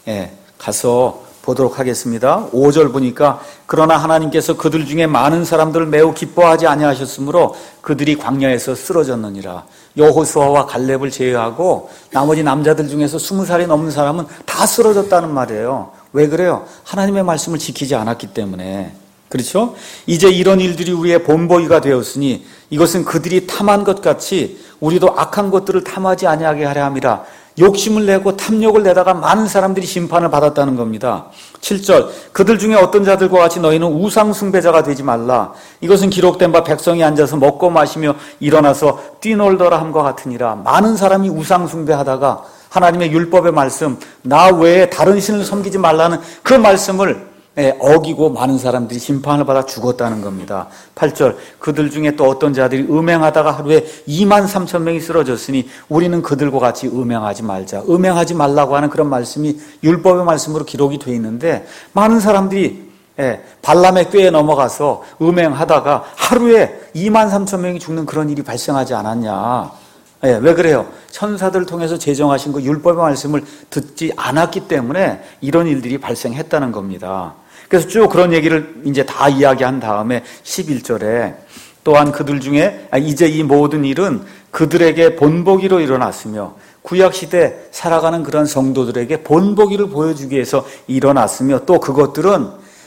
가서 보도록 하겠습니다. 5절 보니까 그러나 하나님께서 그들 중에 많은 사람들을 매우 기뻐하지 아니하셨으므로 그들이 광야에서 쓰러졌느니라. 여호수아와 갈렙을 제외하고 나머지 남자들 중에서 20살이 넘는 사람은 다 쓰러졌다는 말이에요. 왜 그래요? 하나님의 말씀을 지키지 않았기 때문에. 그렇죠? 이제 이런 일들이 우리의 본보기가 되었으니 이것은 그들이 탐한 것 같이 우리도 악한 것들을 탐하지 아니하게 하려 함이라. 욕심을 내고 탐욕을 내다가 많은 사람들이 심판을 받았다는 겁니다. 7절 그들 중에 어떤 자들과 같이 너희는 우상 숭배자가 되지 말라. 이것은 기록된 바 백성이 앉아서 먹고 마시며 일어나서 뛰놀더라 함과 같으니라. 많은 사람이 우상 숭배하다가 하나님의 율법의 말씀, 나 외에 다른 신을 섬기지 말라는 그 말씀을 어기고 많은 사람들이 심판을 받아 죽었다는 겁니다. 8절 그들 중에 또 어떤 자들이 음행하다가 하루에 23,000명이 쓰러졌으니 우리는 그들과 같이 음행하지 말자. 음행하지 말라고 하는 그런 말씀이 율법의 말씀으로 기록이 되어 있는데, 많은 사람들이 발람의 꾀에 넘어가서 음행하다가 하루에 23,000명이 죽는 그런 일이 발생하지 않았냐. 왜 그래요? 천사들을 통해서 제정하신 그 율법의 말씀을 듣지 않았기 때문에 이런 일들이 발생했다는 겁니다. 그래서 쭉 그런 얘기를 이제 다 이야기한 다음에 11절에 또한 그들 중에 이제 이 모든 일은 그들에게 본보기로 일어났으며 구약시대 살아가는 그런 성도들에게 본보기를 보여주기 위해서 일어났으며 또 그것들은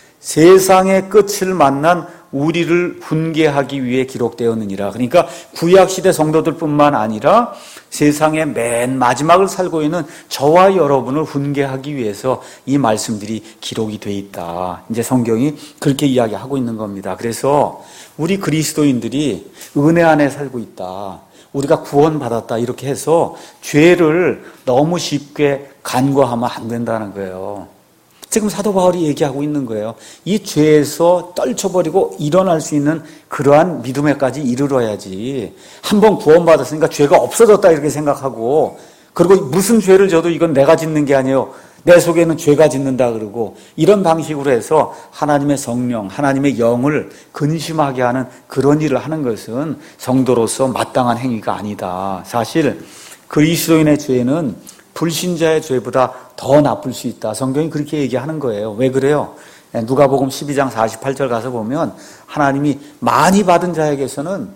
세상의 끝을 만난 우리를 훈계하기 위해 기록되었느니라. 그러니까 구약시대 성도들뿐만 아니라 세상의 맨 마지막을 살고 있는 저와 여러분을 훈계하기 위해서 이 말씀들이 기록이 돼 있다. 이제 성경이 그렇게 이야기하고 있는 겁니다. 그래서 우리 그리스도인들이 은혜 안에 살고 있다. 우리가 구원받았다. 이렇게 해서 죄를 너무 쉽게 간과하면 안 된다는 거예요. 지금 사도 바울이 얘기하고 있는 거예요. 이 죄에서 떨쳐버리고 일어날 수 있는 그러한 믿음에까지 이르러야지. 한번 구원받았으니까 죄가 없어졌다 이렇게 생각하고, 그리고 무슨 죄를 져도 이건 내가 짓는 게 아니에요. 내 속에는 죄가 짓는다 그러고, 이런 방식으로 해서 하나님의 성령, 하나님의 영을 근심하게 하는 그런 일을 하는 것은 성도로서 마땅한 행위가 아니다. 사실 그리스도인의 죄는 불신자의 죄보다 더 나쁠 수 있다. 성경이 그렇게 얘기하는 거예요. 왜 그래요? 누가복음 12장 48절 가서 보면 하나님이 많이 받은 자에게서는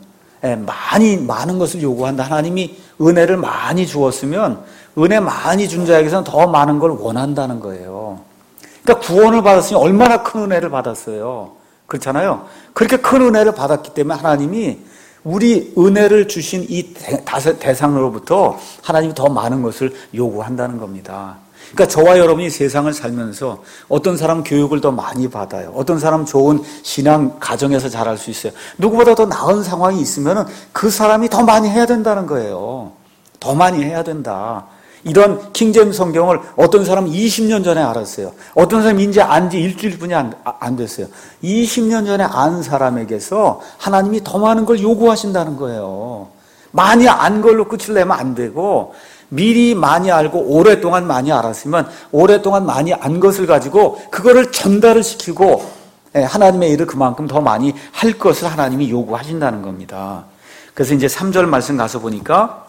많은 것을 요구한다. 하나님이 은혜를 많이 주었으면 은혜 많이 준 자에게서는 더 많은 걸 원한다는 거예요. 그러니까 구원을 받았으니 얼마나 큰 은혜를 받았어요. 그렇잖아요. 그렇게 큰 은혜를 받았기 때문에 하나님이 우리 은혜를 주신 이 대상으로부터 하나님이 더 많은 것을 요구한다는 겁니다. 그러니까 저와 여러분이 세상을 살면서 어떤 사람은 교육을 더 많이 받아요. 어떤 사람은 좋은 신앙 가정에서 자랄 수 있어요. 누구보다 더 나은 상황이 있으면 그 사람이 더 많이 해야 된다는 거예요. 더 많이 해야 된다. 이런 킹제임스 성경을 어떤 사람은 20년 전에 알았어요. 어떤 사람은 이제 안 지 일주일뿐이 안 됐어요. 20년 전에 안 사람에게서 하나님이 더 많은 걸 요구하신다는 거예요. 많이 안 걸로 끝을 내면 안 되고, 미리 많이 알고 오랫동안 많이 알았으면 오랫동안 많이 안 것을 가지고 그거를 전달을 시키고 하나님의 일을 그만큼 더 많이 할 것을 하나님이 요구하신다는 겁니다. 그래서 이제 3절 말씀 가서 보니까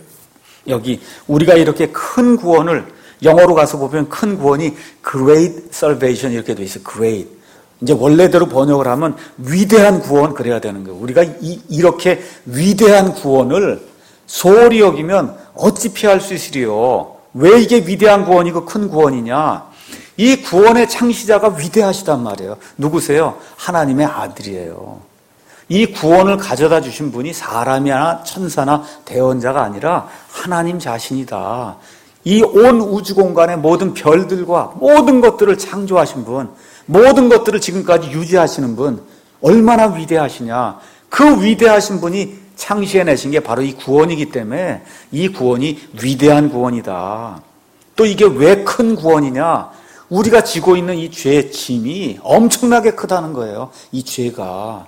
여기 우리가 이렇게 큰 구원을, 영어로 가서 보면 큰 구원이 Great Salvation 이렇게 돼 있어요. Great. 이제 원래대로 번역을 하면 위대한 구원 그래야 되는 거예요. 우리가 이렇게 위대한 구원을 소홀히 여기면 어찌 피할 수 있으리요? 왜 이게 위대한 구원이고 큰 구원이냐? 이 구원의 창시자가 위대하시단 말이에요. 누구세요? 하나님의 아들이에요. 이 구원을 가져다 주신 분이 사람이나 천사나 대언자가 아니라 하나님 자신이다. 이 온 우주 공간의 모든 별들과 모든 것들을 창조하신 분, 모든 것들을 지금까지 유지하시는 분, 얼마나 위대하시냐. 그 위대하신 분이 창시해내신 게 바로 이 구원이기 때문에 이 구원이 위대한 구원이다. 또 이게 왜 큰 구원이냐? 우리가 지고 있는 이 죄의 짐이 엄청나게 크다는 거예요. 이 죄가.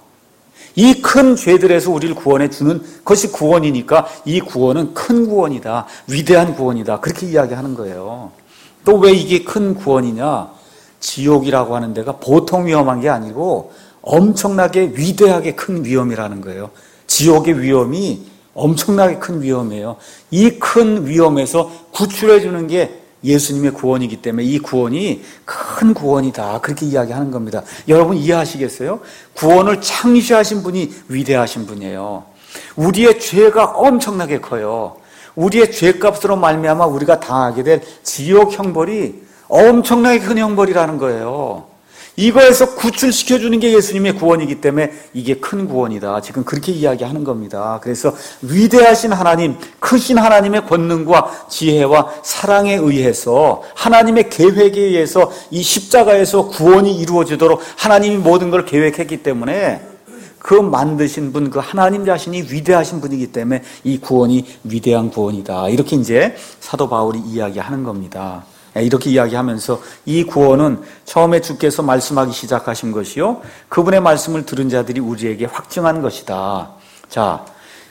이 큰 죄들에서 우리를 구원해 주는 것이 구원이니까 이 구원은 큰 구원이다. 위대한 구원이다. 그렇게 이야기하는 거예요. 또 왜 이게 큰 구원이냐? 지옥이라고 하는 데가 보통 위험한 게 아니고 엄청나게 위대하게 큰 위험이라는 거예요. 지옥의 위험이 엄청나게 큰 위험이에요. 이 큰 위험에서 구출해 주는 게 예수님의 구원이기 때문에 이 구원이 큰 구원이다. 그렇게 이야기하는 겁니다. 여러분 이해하시겠어요? 구원을 창시하신 분이 위대하신 분이에요. 우리의 죄가 엄청나게 커요. 우리의 죄값으로 말미암아 우리가 당하게 될 지옥 형벌이 엄청나게 큰 형벌이라는 거예요. 이거에서 구출시켜주는 게 예수님의 구원이기 때문에 이게 큰 구원이다. 지금 그렇게 이야기하는 겁니다. 그래서 위대하신 하나님, 크신 하나님의 권능과 지혜와 사랑에 의해서 하나님의 계획에 의해서 이 십자가에서 구원이 이루어지도록 하나님이 모든 걸 계획했기 때문에 그 만드신 분, 그 하나님 자신이 위대하신 분이기 때문에 이 구원이 위대한 구원이다. 이렇게 이제 사도 바울이 이야기하는 겁니다. 이렇게 이야기하면서 이 구원은 처음에 주께서 말씀하기 시작하신 것이요, 그분의 말씀을 들은 자들이 우리에게 확증한 것이다. 자,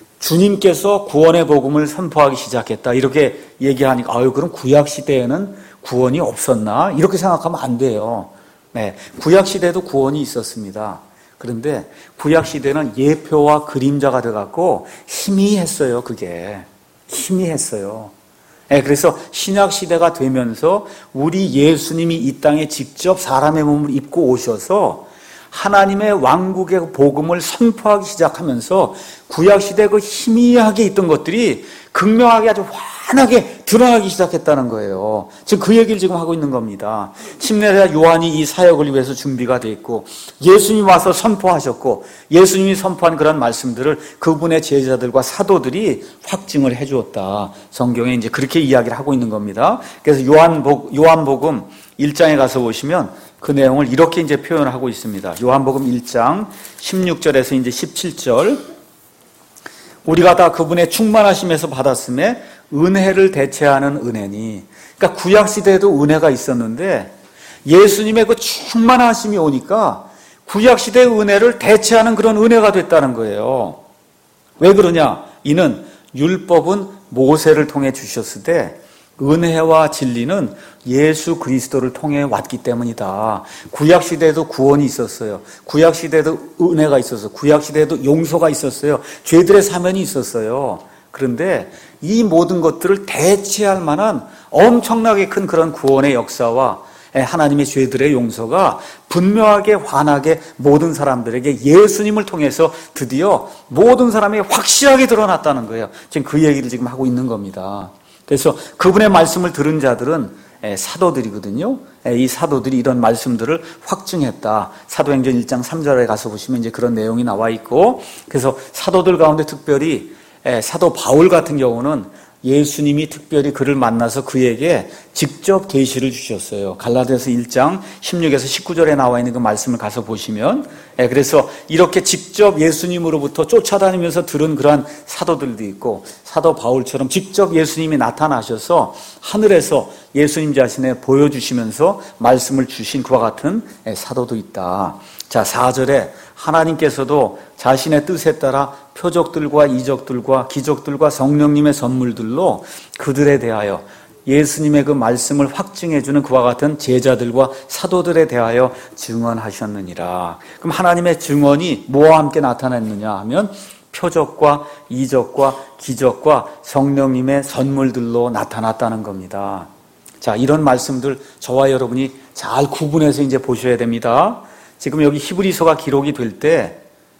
주님께서 구원의 복음을 선포하기 시작했다. 이렇게 얘기하니까 그럼 구약 시대에는 구원이 없었나? 이렇게 생각하면 안 돼요. 네, 구약 시대도 구원이 있었습니다. 그런데 구약 시대는 예표와 그림자가 돼갖고 희미했어요. 그게 희미했어요. 네, 그래서 신약 시대가 되면서 우리 예수님이 이 땅에 직접 사람의 몸을 입고 오셔서 하나님의 왕국의 복음을 선포하기 시작하면서 구약 시대 그 희미하게 있던 것들이 극명하게 아주 환하게 드러나기 시작했다는 거예요. 지금 그 얘기를 지금 하고 있는 겁니다. 침례자 요한이 이 사역을 위해서 준비가 돼 있고 예수님이 와서 선포하셨고 예수님이 선포한 그런 말씀들을 그분의 제자들과 사도들이 확증을 해 주었다. 성경에 이제 그렇게 이야기를 하고 있는 겁니다. 그래서 요한복음 1장에 가서 보시면 그 내용을 이렇게 이제 표현을 하고 있습니다. 요한복음 1장 16절에서 이제 17절. 우리가 다 그분의 충만하심에서 받았음에 은혜를 대체하는 은혜니. 그러니까 구약 시대에도 은혜가 있었는데 예수님의 그 충만하심이 오니까 구약 시대의 은혜를 대체하는 그런 은혜가 됐다는 거예요. 왜 그러냐? 이는 율법은 모세를 통해 주셨을 때 은혜와 진리는 예수 그리스도를 통해 왔기 때문이다. 구약 시대에도 구원이 있었어요. 구약 시대에도 은혜가 있었어요. 구약 시대에도 용서가 있었어요. 죄들의 사면이 있었어요. 그런데 이 모든 것들을 대체할 만한 엄청나게 큰 그런 구원의 역사와 하나님의 죄들의 용서가 분명하게 환하게 모든 사람들에게 예수님을 통해서 드디어 모든 사람에게 확실하게 드러났다는 거예요. 지금 그 얘기를 지금 하고 있는 겁니다. 그래서 그분의 말씀을 들은 자들은 사도들이거든요. 이 사도들이 이런 말씀들을 확증했다. 사도행전 1장 3절에 가서 보시면 이제 그런 내용이 나와 있고, 그래서 사도들 가운데 특별히 사도 바울 같은 경우는 예수님이 특별히 그를 만나서 그에게 직접 계시를 주셨어요. 갈라디아서 1장 16에서 19절에 나와 있는 그 말씀을 가서 보시면, 그래서 이렇게 직접 예수님으로부터 쫓아다니면서 들은 그러한 사도들도 있고, 사도 바울처럼 직접 예수님이 나타나셔서 하늘에서 예수님 자신을 보여주시면서 말씀을 주신 그와 같은 사도도 있다. 자, 4절에 하나님께서도 자신의 뜻에 따라 표적들과 이적들과 기적들과 성령님의 선물들로 그들에 대하여 예수님의 그 말씀을 확증해주는 그와 같은 제자들과 사도들에 대하여 증언하셨느니라. 그럼 하나님의 증언이 뭐와 함께 나타났느냐 하면 표적과 이적과 기적과 성령님의 선물들로 나타났다는 겁니다. 자, 이런 말씀들 저와 여러분이 잘 구분해서 이제 보셔야 됩니다. 지금 여기 히브리서가 기록이 될 때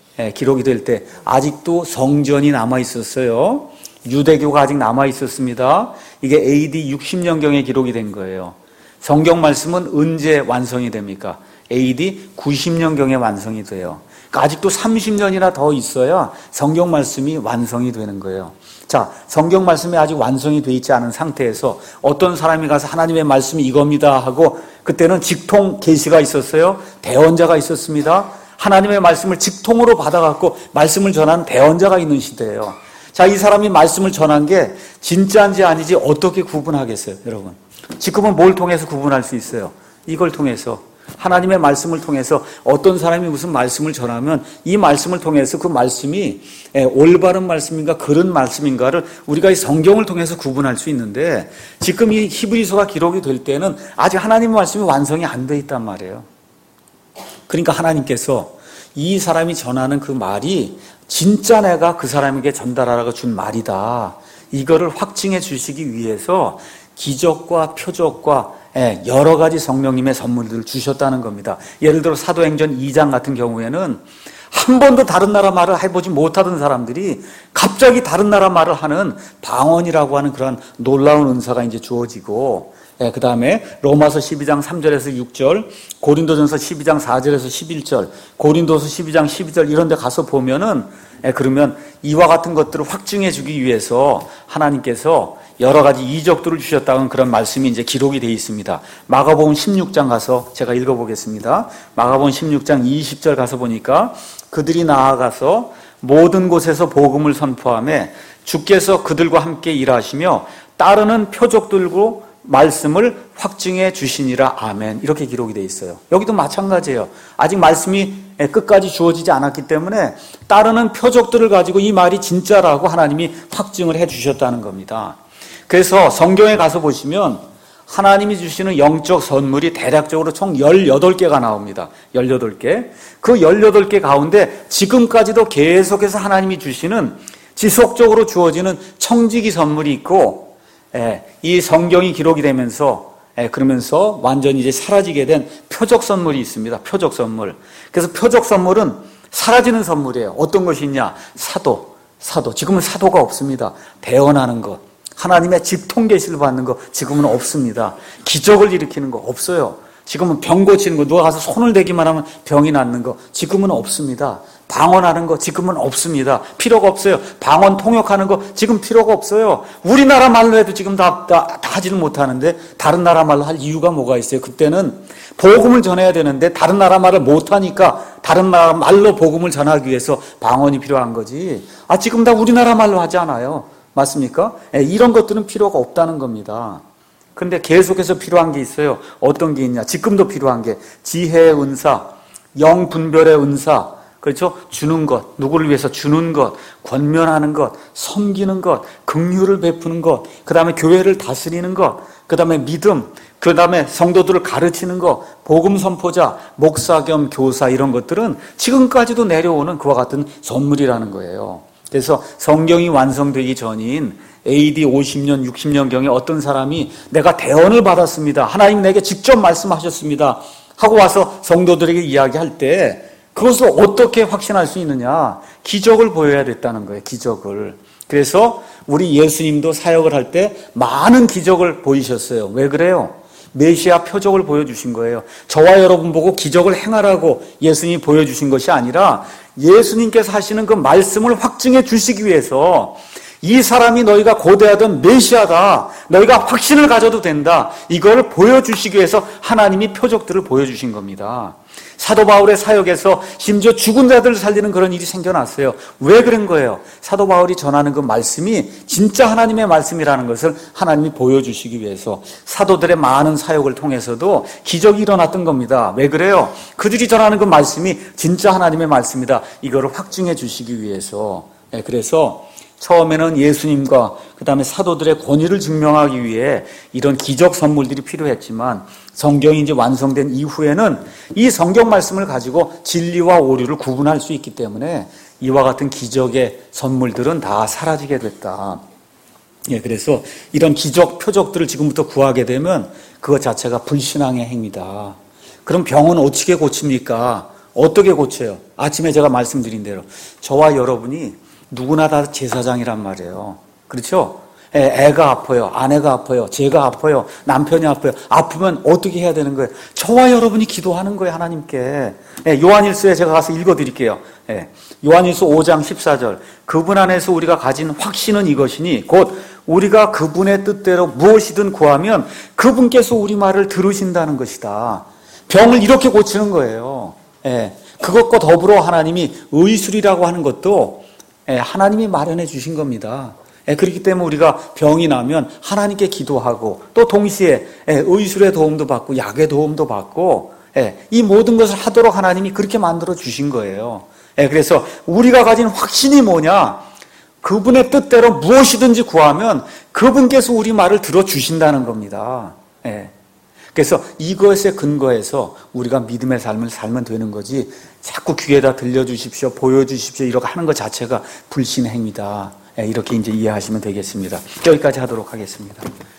아직도 성전이 남아 있었어요. 유대교가 아직 남아 있었습니다. 이게 AD 60년경에 기록이 된 거예요. 성경 말씀은 언제 완성이 됩니까? AD 90년경에 완성이 돼요. 그러니까 아직도 30년이나 더 있어야 성경 말씀이 완성이 되는 거예요. 자, 성경 말씀이 아직 완성이 되어 있지 않은 상태에서 어떤 사람이 가서 하나님의 말씀이 이겁니다 하고, 그때는 직통 계시가 있었어요. 대언자가 있었습니다. 하나님의 말씀을 직통으로 받아갖고 말씀을 전하는 대언자가 있는 시대예요. 자, 이 사람이 말씀을 전한 게 진짜인지 아니지 어떻게 구분하겠어요, 여러분? 지금은 뭘 통해서 구분할 수 있어요? 이걸 통해서, 하나님의 말씀을 통해서 어떤 사람이 무슨 말씀을 전하면 이 말씀을 통해서 그 말씀이 올바른 말씀인가 그런 말씀인가를 우리가 이 성경을 통해서 구분할 수 있는데, 지금 이 히브리서가 기록이 될 때는 아직 하나님의 말씀이 완성이 안 돼 있단 말이에요. 그러니까 하나님께서 이 사람이 전하는 그 말이 진짜 내가 그 사람에게 전달하라고 준 말이다, 이거를 확증해 주시기 위해서 기적과 표적과 여러 가지 성령님의 선물들을 주셨다는 겁니다. 예를 들어 사도행전 2장 같은 경우에는 한 번도 다른 나라 말을 해보지 못하던 사람들이 갑자기 다른 나라 말을 하는 방언이라고 하는 그런 놀라운 은사가 이제 주어지고, 그 다음에 로마서 12장 3절에서 6절, 고린도전서 12장 4절에서 11절, 고린도서 12장 12절 이런 데 가서 보면은, 그러면 이와 같은 것들을 확증해 주기 위해서 하나님께서 여러 가지 이적들을 주셨다는 그런 말씀이 이제 기록이 되어 있습니다. 마가복음 16장 가서 제가 읽어보겠습니다. 마가복음 16장 20절 가서 보니까 그들이 나아가서 모든 곳에서 복음을 선포하며 주께서 그들과 함께 일하시며 따르는 표적들로 말씀을 확증해 주시니라. 아멘. 이렇게 기록이 되어 있어요. 여기도 마찬가지예요. 아직 말씀이 끝까지 주어지지 않았기 때문에 따르는 표적들을 가지고 이 말이 진짜라고 하나님이 확증을 해 주셨다는 겁니다. 그래서 성경에 가서 보시면 하나님이 주시는 영적 선물이 대략적으로 총 18개가 나옵니다. 18개. 그 18개 가운데 지금까지도 계속해서 하나님이 주시는 지속적으로 주어지는 청지기 선물이 있고, 이 성경이 기록이 되면서 그러면서 완전히 이제 사라지게 된 표적 선물이 있습니다. 표적 선물. 그래서 표적 선물은 사라지는 선물이에요. 어떤 것이 있냐? 사도. 지금은 사도가 없습니다. 대언하는 것, 하나님의 직통 계시를 받는 거 지금은 없습니다. 기적을 일으키는 거 없어요. 지금은 병 고치는 거, 누가 가서 손을 대기만 하면 병이 낫는 거 지금은 없습니다. 방언하는 거 지금은 없습니다. 필요가 없어요. 방언 통역하는 거 지금 필요가 없어요. 우리나라 말로 해도 지금 다 하지를 못하는데 다른 나라 말로 할 이유가 뭐가 있어요? 그때는 복음을 전해야 되는데 다른 나라 말을 못하니까 다른 나라 말로 복음을 전하기 위해서 방언이 필요한 거지. 지금 다 우리나라 말로 하지 않아요. 맞습니까? 이런 것들은 필요가 없다는 겁니다. 그런데 계속해서 필요한 게 있어요. 어떤 게 있냐? 지금도 필요한 게 지혜의 은사, 영 분별의 은사, 그렇죠? 주는 것, 누구를 위해서 주는 것, 권면하는 것, 섬기는 것, 긍휼을 베푸는 것, 그 다음에 교회를 다스리는 것, 그 다음에 믿음, 그 다음에 성도들을 가르치는 것, 복음 선포자, 목사 겸 교사, 이런 것들은 지금까지도 내려오는 그와 같은 선물이라는 거예요. 그래서 성경이 완성되기 전인 AD 50년, 60년경에 어떤 사람이 내가 대언을 받았습니다, 하나님 내게 직접 말씀하셨습니다 하고 와서 성도들에게 이야기할 때 그것을 어떻게 확신할 수 있느냐? 기적을 보여야 됐다는 거예요. 기적을. 그래서 우리 예수님도 사역을 할 때 많은 기적을 보이셨어요. 왜 그래요? 메시아 표적을 보여주신 거예요. 저와 여러분 보고 기적을 행하라고 예수님이 보여주신 것이 아니라 예수님께서 하시는 그 말씀을 확증해 주시기 위해서 이 사람이 너희가 고대하던 메시아다, 너희가 확신을 가져도 된다, 이걸 보여주시기 위해서 하나님이 표적들을 보여주신 겁니다. 사도 바울의 사역에서 심지어 죽은 자들을 살리는 그런 일이 생겨났어요. 왜 그런 거예요? 사도 바울이 전하는 그 말씀이 진짜 하나님의 말씀이라는 것을 하나님이 보여주시기 위해서 사도들의 많은 사역을 통해서도 기적이 일어났던 겁니다. 왜 그래요? 그들이 전하는 그 말씀이 진짜 하나님의 말씀이다, 이거를 확증해 주시기 위해서. 그래서 처음에는 예수님과 그 다음에 사도들의 권위를 증명하기 위해 이런 기적 선물들이 필요했지만 성경이 이제 완성된 이후에는 이 성경 말씀을 가지고 진리와 오류를 구분할 수 있기 때문에 이와 같은 기적의 선물들은 다 사라지게 됐다. 그래서 이런 기적 표적들을 지금부터 구하게 되면 그것 자체가 불신앙의 행위다. 그럼 병은 어떻게 고칩니까? 어떻게 고쳐요? 아침에 제가 말씀드린 대로 저와 여러분이 누구나 다 제사장이란 말이에요. 그렇죠? 애가 아파요, 아내가 아파요, 제가 아파요, 남편이 아파요. 아프면 어떻게 해야 되는 거예요? 저와 여러분이 기도하는 거예요, 하나님께. 요한일서에 제가 가서 읽어드릴게요. 요한일서 5장 14절. 그분 안에서 우리가 가진 확신은 이것이니 곧 우리가 그분의 뜻대로 무엇이든 구하면 그분께서 우리 말을 들으신다는 것이다. 병을 이렇게 고치는 거예요. 그것과 더불어 하나님이 의술이라고 하는 것도 하나님이 마련해 주신 겁니다. 그렇기 때문에 우리가 병이 나면 하나님께 기도하고 또 동시에 의술의 도움도 받고 약의 도움도 받고 이 모든 것을 하도록 하나님이 그렇게 만들어 주신 거예요. 그래서 우리가 가진 확신이 뭐냐? 그분의 뜻대로 무엇이든지 구하면 그분께서 우리 말을 들어주신다는 겁니다. 그래서 이것에 근거해서 우리가 믿음의 삶을 살면 되는 거지 자꾸 귀에다 들려주십시오, 보여주십시오 이렇게 하는 것 자체가 불신의 행위다. 이렇게 이제 이해하시면 되겠습니다. 여기까지 하도록 하겠습니다.